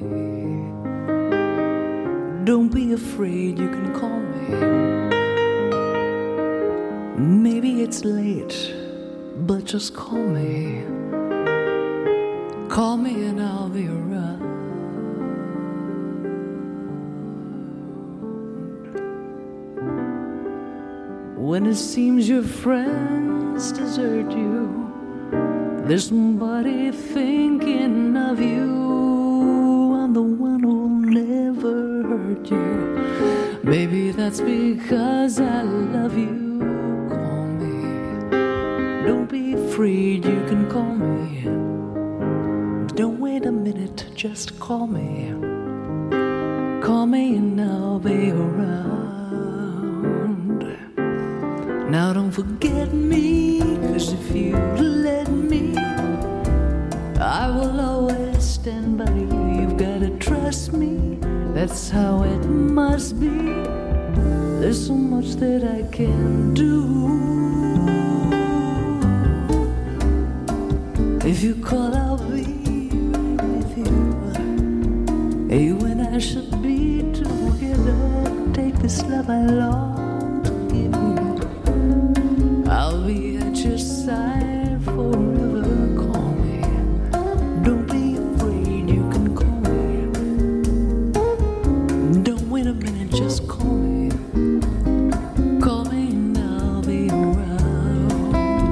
me. Don't be afraid, you can call me. Maybe it's late, but just call me. Call me and I'll be around. When it seems your friends desert you, there's somebody thinking of you. I'm the one who'll never hurt you. Maybe that's because I love you. Call me. Don't be afraid, you can call me. Don't wait a minute, just call me. Call me and I'll be around. Now don't forget me, 'cause if you let me, I will always stand by you. You've gotta trust me, that's how it must be. There's so much that I can do. If you call, I'll be with you. You and I should be together. Take this love I long to give you. I'll be at your side forever. Call me. Don't be afraid, you can call me. Don't wait a minute, just call me. Call me and I'll be around.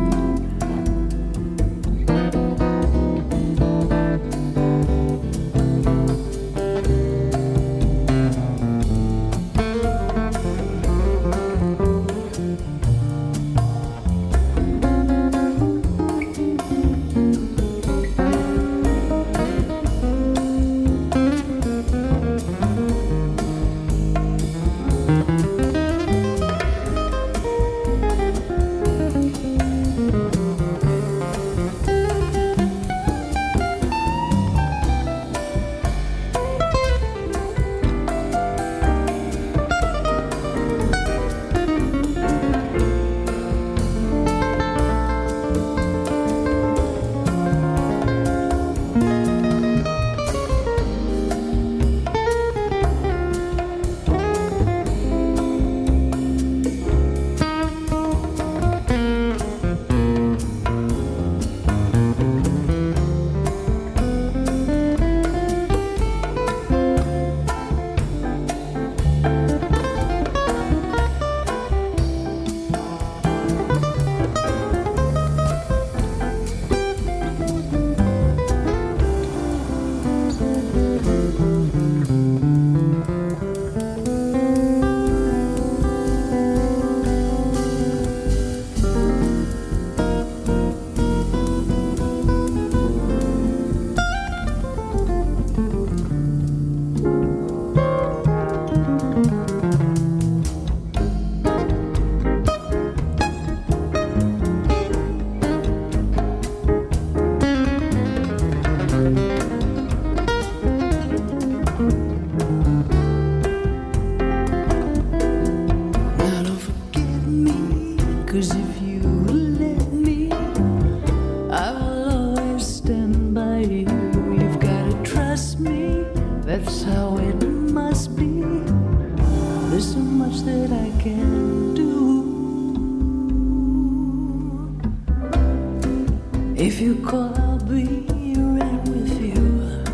If you call, I'll be right with you.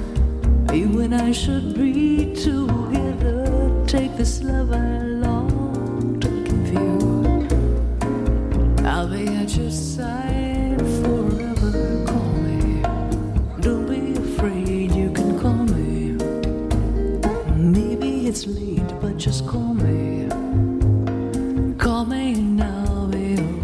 You and I should be together. Take this love I long to give you. I'll be at your side forever. Call me. Don't be afraid, you can call me. Maybe it's late, but just call me. Call me and I'll be around.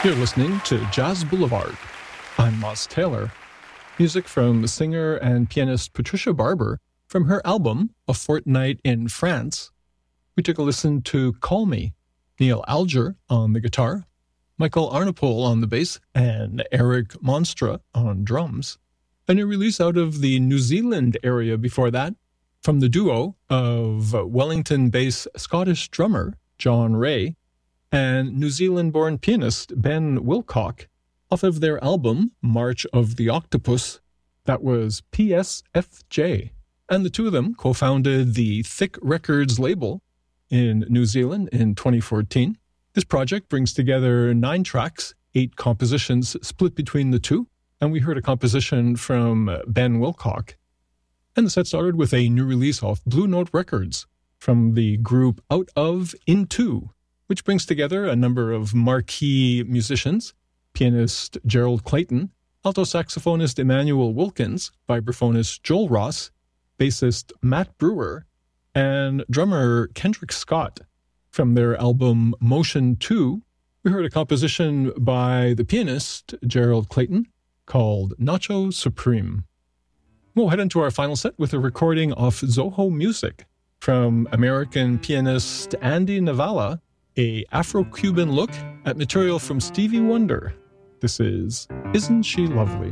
You're listening to Jazz Boulevard. I'm Moss Taylor. Music from singer and pianist Patricia Barber from her album A Fortnight in France. We took a listen to Call Me, Neil Alger on the guitar, Michael Arnapol on the bass, and Eric Monstra on drums. A new release out of the New Zealand area before that, from the duo of Wellington-based Scottish drummer John Ray and New Zealand-born pianist Ben Wilcock, off of their album March of the Octopus. That was PSFJ. And the two of them co-founded the Thick Records label in New Zealand in 2014. This project brings together 9 tracks, 8 compositions split between the two, and we heard a composition from Ben Wilcock. And the set started with a new release off Blue Note Records from the group Out of Into, which brings together a number of marquee musicians, pianist Gerald Clayton, alto saxophonist Emmanuel Wilkins, vibraphonist Joel Ross, bassist Matt Brewer, and drummer Kendrick Scott. From their album Motion 2, we heard a composition by the pianist Gerald Clayton called Nacho Supreme. We'll head into our final set with a recording of Zoho Music from American pianist Andy Navala, a Afro-Cuban look at material from Stevie Wonder. This is Isn't She Lovely?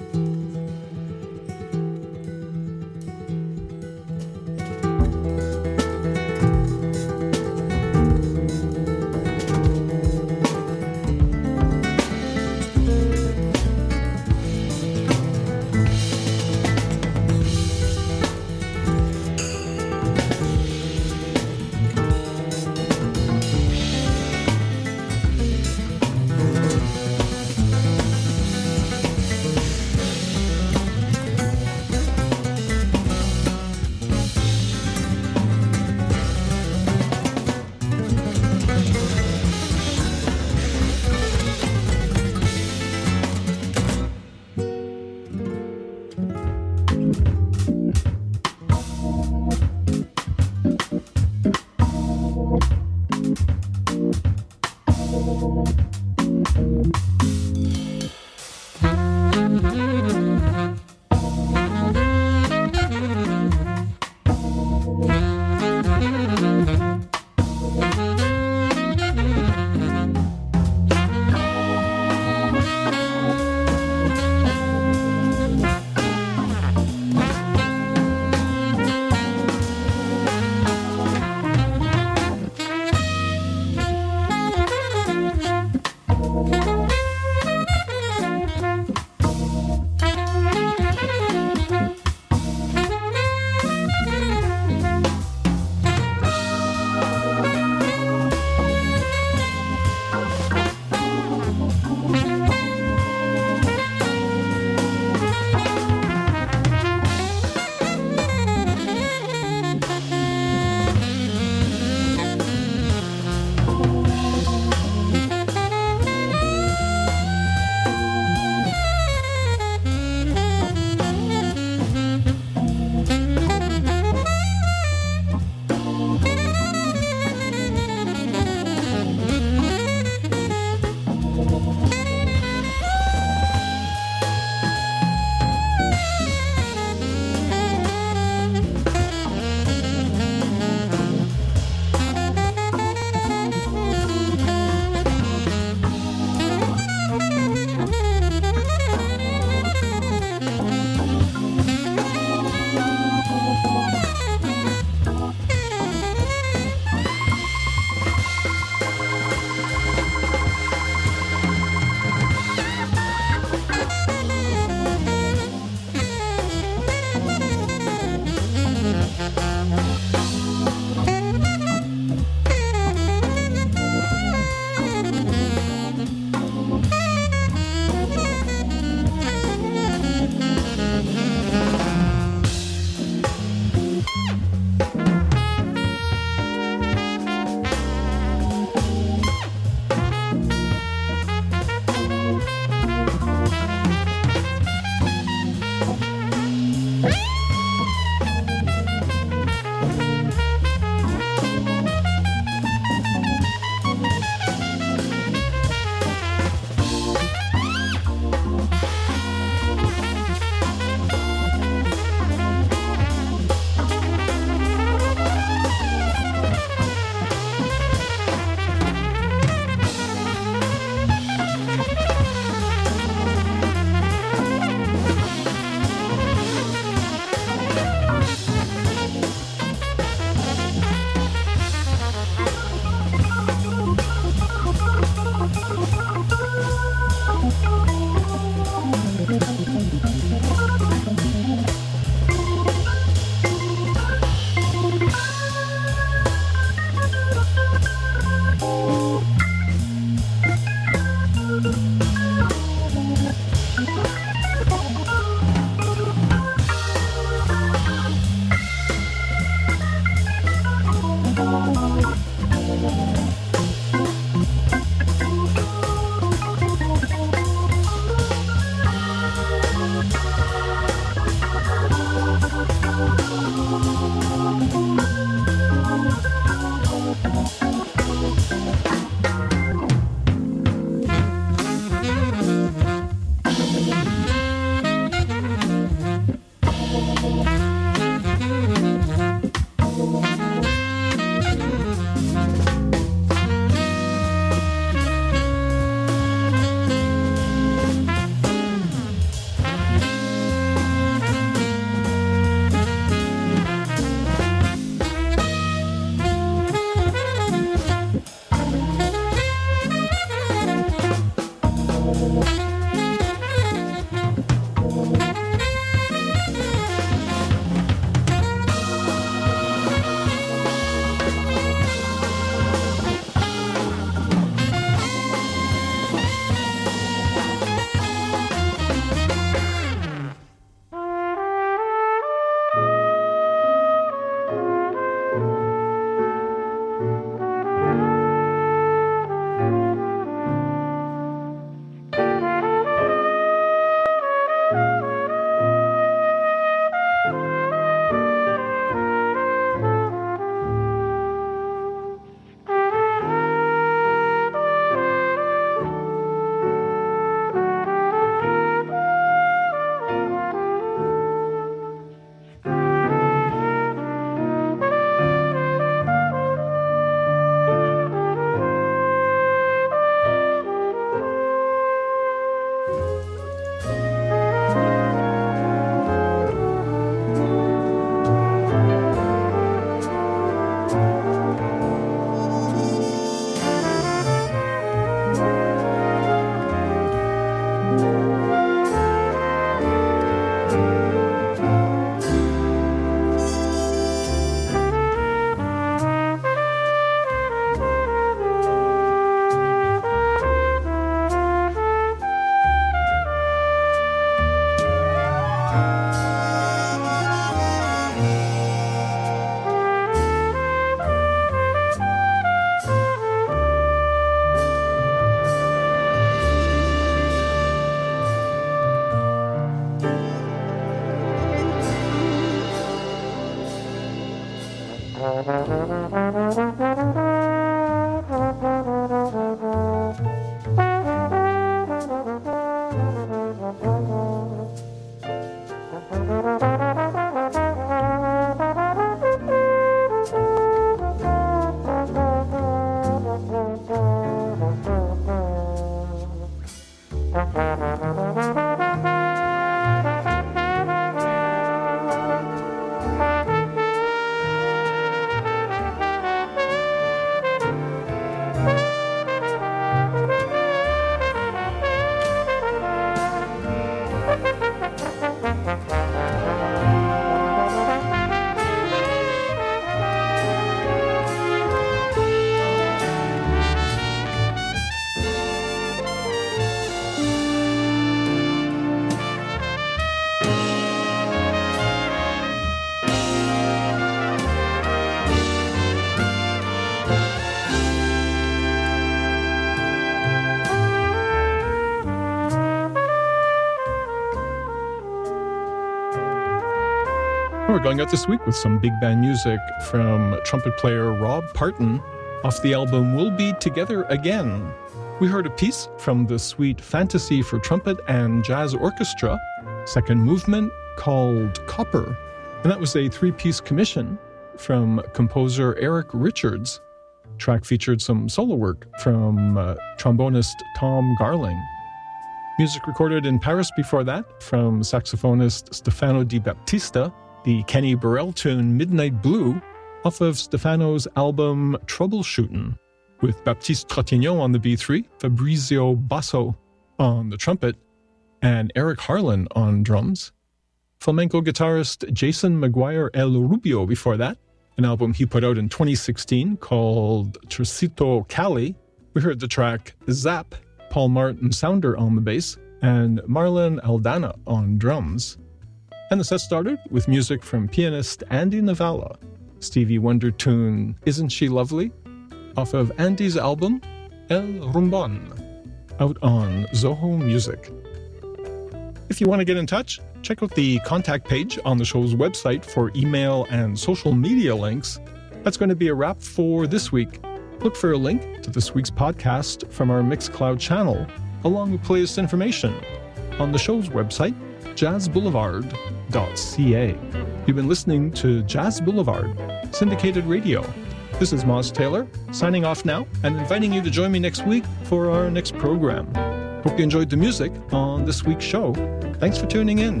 we're going out this week with some big band music from trumpet player Rob Parton off the album We'll Be Together Again. We heard a piece from the suite Fantasy for Trumpet and Jazz Orchestra, second movement, called Copper, and that was a three-piece commission from composer Eric Richards. The track featured some solo work from trombonist Tom Garling. Music recorded in Paris before that from saxophonist Stefano Di Baptista, the Kenny Burrell tune Midnight Blue off of Stefano's album Troubleshootin', with Baptiste Trintignant on the B3, Fabrizio Basso on the trumpet, and Eric Harlan on drums. Flamenco guitarist Jason Maguire El Rubio before that, an album he put out in 2016 called Tricito Cali. We heard the track Zap, Paul Martin Sounder on the bass, and Marlon Aldana on drums. And the set started with music from pianist Andy Navala, Stevie Wonder tune Isn't She Lovely, off of Andy's album El Rumbon, out on Zoho Music. If you want to get in touch, check out the contact page on the show's website for email and social media links. That's going to be a wrap for this week. Look for a link to this week's podcast from our Mixcloud channel, along with playlist information on the show's website, jazzboulevard.ca. You've been listening to Jazz Boulevard, syndicated radio. This is Moz Taylor, signing off now and inviting you to join me next week for our next program. Hope you enjoyed the music on this week's show. Thanks for tuning in.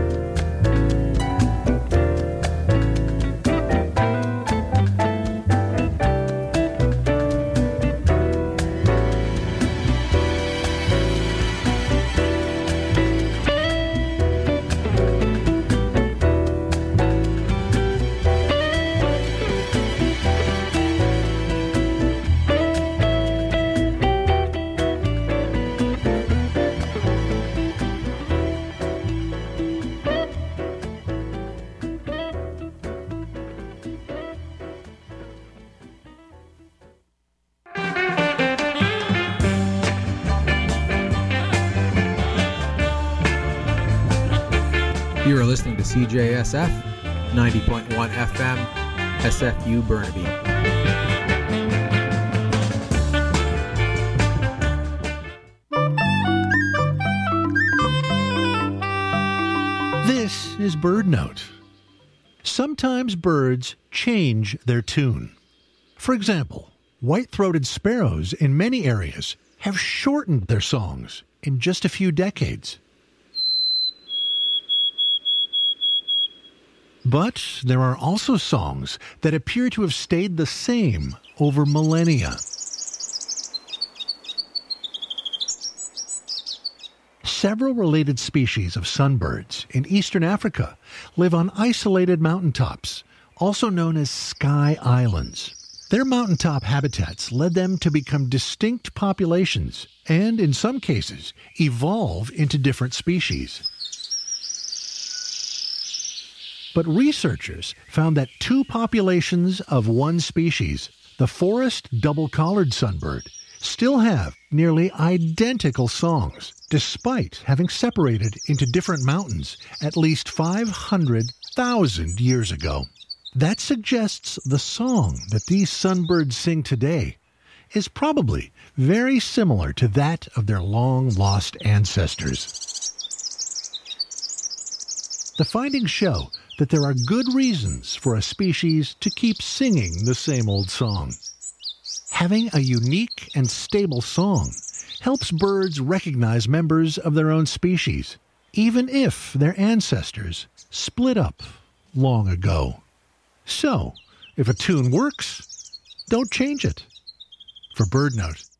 You are listening to CJSF 90.1 FM, SFU Burnaby. This is Bird Note. Sometimes birds change their tune. For example, white-throated sparrows in many areas have shortened their songs in just a few decades. But there are also songs that appear to have stayed the same over millennia. Several related species of sunbirds in eastern Africa live on isolated mountaintops, also known as sky islands. Their mountaintop habitats led them to become distinct populations and, in some cases, evolve into different species. But researchers found that two populations of one species, the forest double-collared sunbird, still have nearly identical songs, despite having separated into different mountains at least 500,000 years ago. That suggests the song that these sunbirds sing today is probably very similar to that of their long-lost ancestors. The findings show that there are good reasons for a species to keep singing the same old song. Having a unique and stable song helps birds recognize members of their own species, even if their ancestors split up long ago. So, if a tune works, don't change it. For Bird Note,